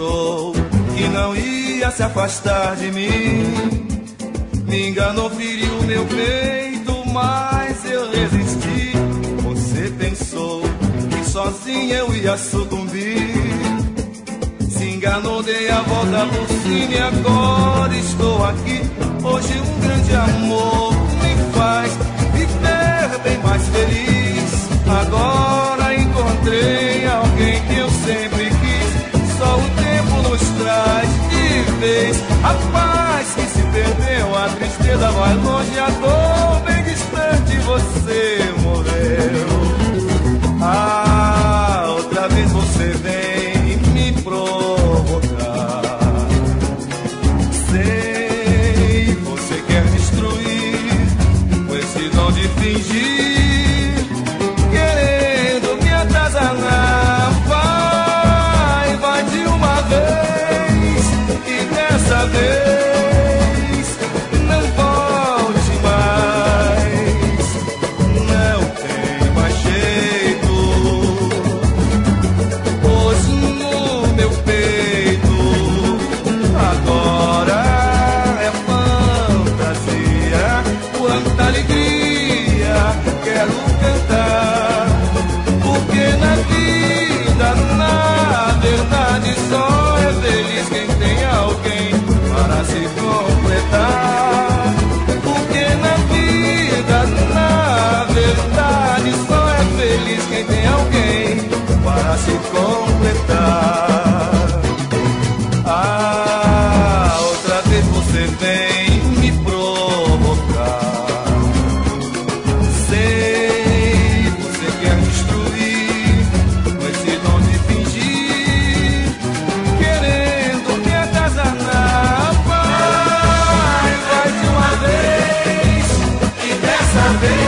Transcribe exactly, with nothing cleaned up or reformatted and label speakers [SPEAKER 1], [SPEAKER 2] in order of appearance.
[SPEAKER 1] jurou que não ia se afastar de mim. Me enganou, feriu meu peito, mas eu resisti. Você pensou que sozinho eu ia sucumbir. Se enganou, dei a volta por cima e agora estou aqui. Hoje um grande amor me faz viver bem mais feliz. Agora encontrei alguém que eu sempre quis. Só o tempo nos traz de vez a paz que se perdeu, a tristeza vai longe, a dor bem distante, você morreu. Ah, outra vez você vem me provocar. Sei, você quer destruir com esse dom de fingir, querendo me atazanar. Vai, vai de uma vez e dessa vez não volte mais. Não tem mais jeito. Pôs no meu peito, agora é fantasia. Quanta alegria quero cantar, porque na vida, na verdade, só é feliz quem tem alguém para se completar. Porque na vida, na verdade, só é feliz quem tem alguém para se completar. Ah, outra vez você vem me provocar. Sei, você quer destruir com esse dom de fingir, querendo me atazanar. Vai, vai de uma vez e dessa vez